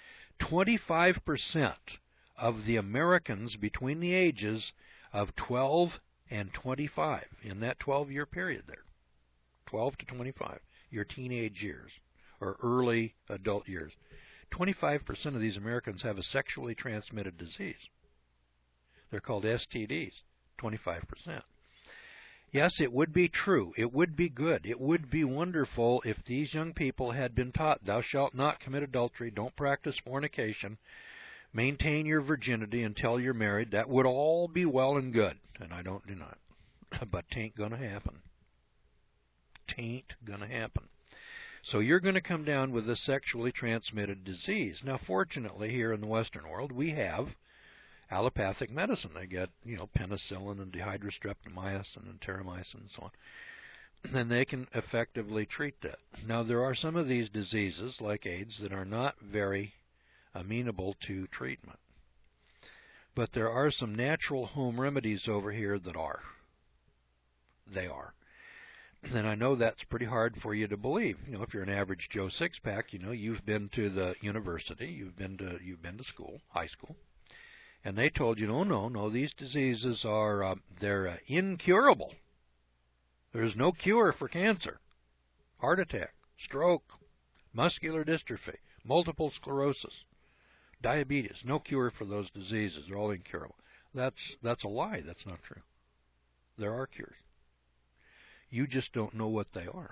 25% of the Americans between the ages of 12 and 25, in that 12-year period there, 12 to 25, your teenage years, or early adult years, 25% of these Americans have a sexually transmitted disease. They're called STDs, 25%. Yes, it would be true. It would be good. It would be wonderful if these young people had been taught, thou shalt not commit adultery, don't practice fornication, maintain your virginity until you're married. That would all be well and good, and I don't deny it. But tain't going to happen. Tain't going to happen. So you're going to come down with a sexually transmitted disease. Now, fortunately, here in the Western world, we have allopathic medicine. They get, penicillin and dihydrostreptomycin and terramycin and so on. And they can effectively treat that. Now, there are some of these diseases, like AIDS, that are not very amenable to treatment. But there are some natural home remedies over here that are. They are. And I know that's pretty hard for you to believe. If you're an average Joe six-pack, you've been to the university, you've been to school, high school, and they told you, no, these diseases are they're incurable. There's no cure for cancer, heart attack, stroke, muscular dystrophy, multiple sclerosis, diabetes. No cure for those diseases. They're all incurable. That's a lie. That's not true. There are cures. You just don't know what they are.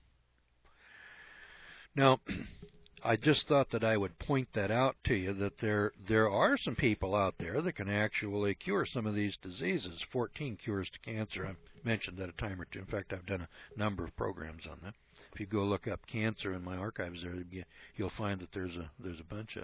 Now, I just thought that I would point that out to you, that there are some people out there that can actually cure some of these diseases. 14 cures to cancer. I've mentioned that a time or two. In fact, I've done a number of programs on that. If you go look up cancer in my archives there, you'll find that there's a bunch of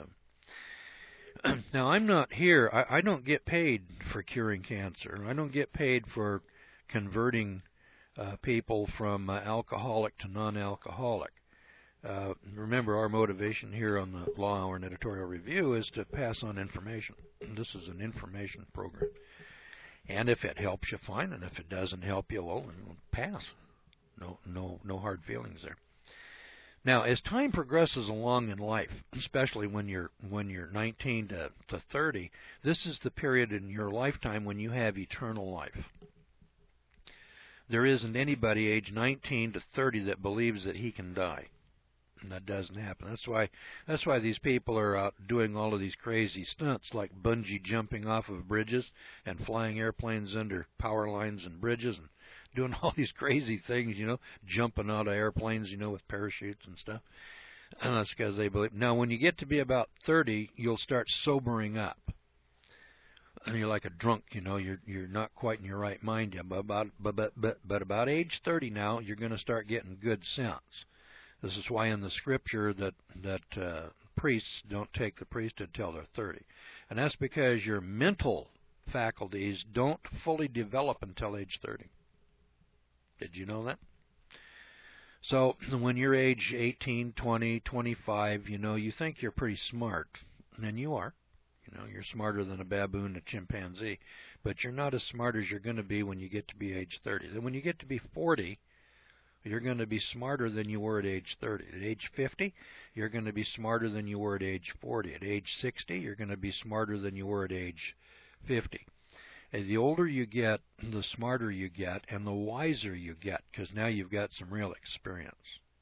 them. Now, I'm not here. I don't get paid for curing cancer. I don't get paid for converting people from alcoholic to non-alcoholic. Remember, our motivation here on the Law Hour and Editorial Review is to pass on information. This is an information program. And if it helps you, fine. And if it doesn't help you, well, pass. No hard feelings there. Now, as time progresses along in life, especially when you're 19 to 30, this is the period in your lifetime when you have eternal life. There isn't anybody age 19 to 30 that believes that he can die. And that doesn't happen. That's why these people are out doing all of these crazy stunts, like bungee jumping off of bridges and flying airplanes under power lines and bridges and doing all these crazy things, jumping out of airplanes, with parachutes and stuff. And that's because they believe. Now, when you get to be about 30, you'll start sobering up. And you're like a drunk, you're not quite in your right mind yet. But about age 30 now, you're going to start getting good sense. This is why in the scripture that priests don't take the priesthood till they're 30. And that's because your mental faculties don't fully develop until age 30. Did you know that? So when you're age 18, 20, 25, you think you're pretty smart. And you are. You're smarter than a baboon, a chimpanzee. But you're not as smart as you're going to be when you get to be age 30. Then when you get to be 40, you're going to be smarter than you were at age 30. At age 50, you're going to be smarter than you were at age 40. At age 60, you're going to be smarter than you were at age 50. And the older you get, the smarter you get, and the wiser you get, because now you've got some real experience.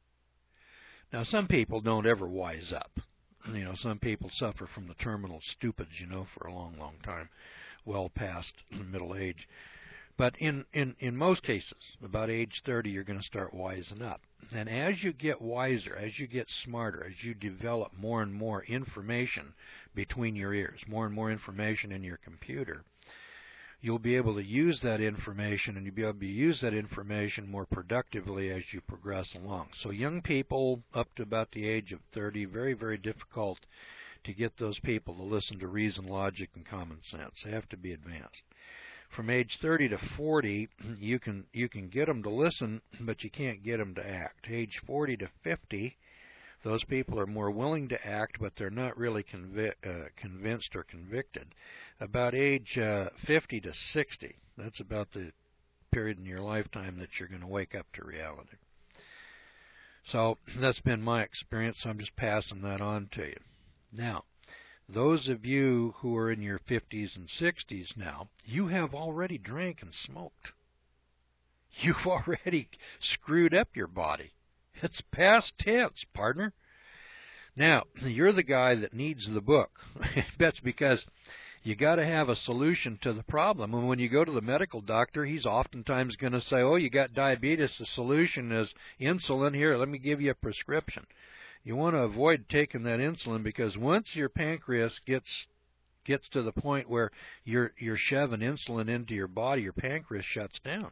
Now, some people don't ever wise up. Some people suffer from the terminal stupids, for a long, long time, well past middle age. But in most cases, about age 30, you're going to start wising up. And as you get wiser, as you get smarter, as you develop more and more information between your ears, more and more information in your computer, you'll be able to use that information, and you'll be able to use that information more productively as you progress along. So young people up to about the age of 30, very, very difficult to get those people to listen to reason, logic, and common sense. They have to be advanced. From age 30 to 40, you can get them to listen, but you can't get them to act. Age 40 to 50, those people are more willing to act, but they're not really convinced or convicted. About age 50 to 60, that's about the period in your lifetime that you're going to wake up to reality. So that's been my experience, so I'm just passing that on to you. Now, those of you who are in your 50s and 60s now, you have already drank and smoked. You've already screwed up your body. It's past tense, partner. Now, you're the guy that needs the book. That's because you got to have a solution to the problem. And when you go to the medical doctor, he's oftentimes going to say, oh, you got diabetes. The solution is insulin. Here, let me give you a prescription. You want to avoid taking that insulin because once your pancreas gets to the point where you're shoving insulin into your body, your pancreas shuts down.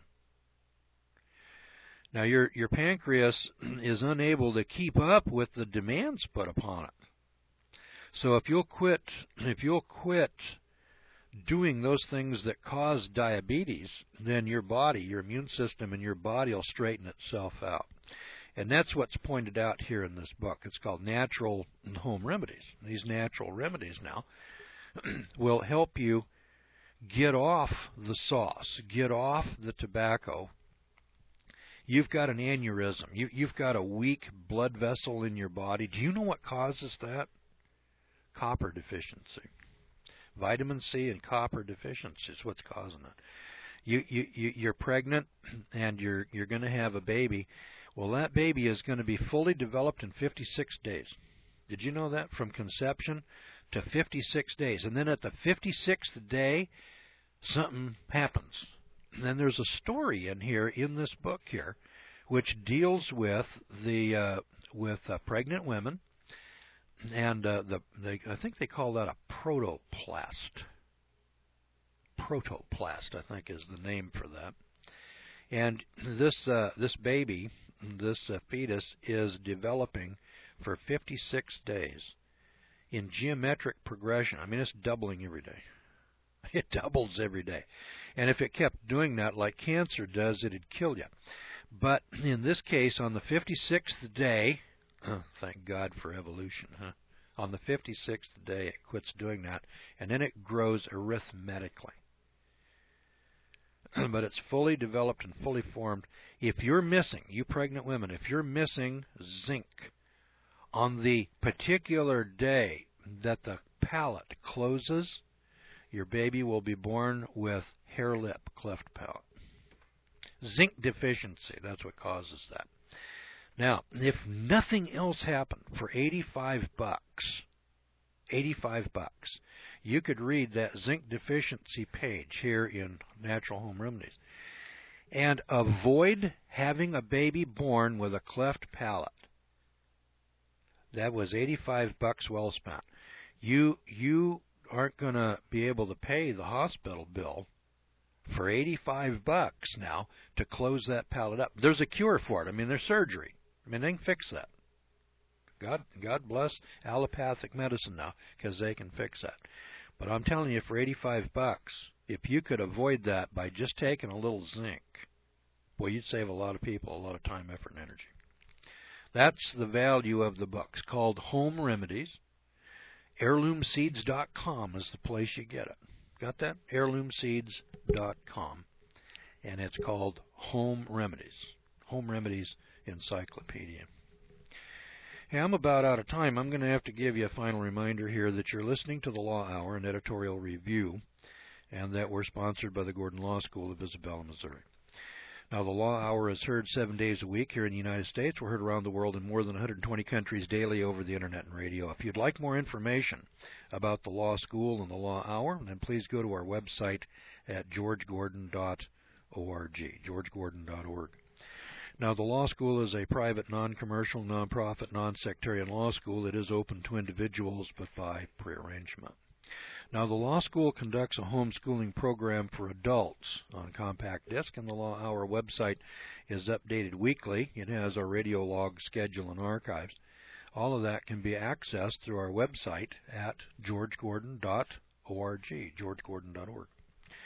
Now, your pancreas is unable to keep up with the demands put upon it. So if you'll quit doing those things that cause diabetes, then your body, your immune system and your body will straighten itself out. And that's what's pointed out here in this book. It's called Natural Home Remedies. These natural remedies now will help you get off the sauce, get off the tobacco. You've got an aneurysm. You've got a weak blood vessel in your body. Do you know what causes that? Copper deficiency. Vitamin C and copper deficiency is what's causing it. You're pregnant and you're going to have a baby. Well, that baby is going to be fully developed in 56 days. Did you know that? From conception to 56 days. And then at the 56th day, something happens. And then there's a story in here, in this book here, which deals with pregnant women. And I think they call that a protoplast. Protoplast, I think, is the name for that. And this baby, this fetus, is developing for 56 days in geometric progression. I mean, it's doubling every day. It doubles every day. And if it kept doing that like cancer does, it'd kill you. But in this case, on the 56th day, thank God for evolution, huh? On the 56th day, it quits doing that, and then it grows arithmetically. But it's fully developed and fully formed. If you're missing, you pregnant women, if you're missing zinc on the particular day that the palate closes, your baby will be born with hair lip, cleft palate. Zinc deficiency, that's what causes that. Now, if nothing else happened, for $85, you could read that zinc deficiency page here in Natural Home Remedies and avoid having a baby born with a cleft palate. That was $85 well spent. You aren't going to be able to pay the hospital bill for $85 now to close that palate up. There's a cure for it. I mean, there's surgery. I mean, they can fix that. God bless allopathic medicine now, because they can fix that. But I'm telling you, for $85, if you could avoid that by just taking a little zinc, boy, you'd save a lot of people a lot of time, effort, and energy. That's the value of the book. It's called Home Remedies. Heirloomseeds.com is the place you get it. Got that? Heirloomseeds.com. And it's called Home Remedies. Home Remedies Encyclopedia. Hey, I'm about out of time. I'm going to have to give you a final reminder here that you're listening to the Law Hour, an editorial review, and that we're sponsored by the Gordon Law School of Isabella, Missouri. Now, the Law Hour is heard 7 days a week here in the United States. We're heard around the world in more than 120 countries daily over the Internet and radio. If you'd like more information about the Law School and the Law Hour, then please go to our website at georgegordon.org, georgegordon.org. Now, the law school is a private, non-commercial, non-profit, non-sectarian law school. It is open to individuals, but by prearrangement. Now, the law school conducts a homeschooling program for adults on compact disc, and the Law Hour website is updated weekly. It has our radio log, schedule, and archives. All of that can be accessed through our website at georgegordon.org, georgegordon.org.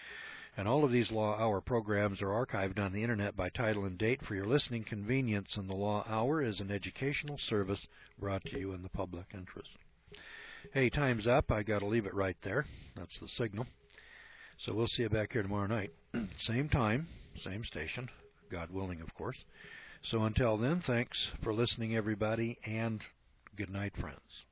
And all of these Law Hour programs are archived on the Internet by title and date for your listening convenience, and the Law Hour is an educational service brought to you in the public interest. Hey, time's up. I got to leave it right there. That's the signal. So we'll see you back here tomorrow night. Same time, same station, God willing, of course. So until then, thanks for listening, everybody, and good night, friends.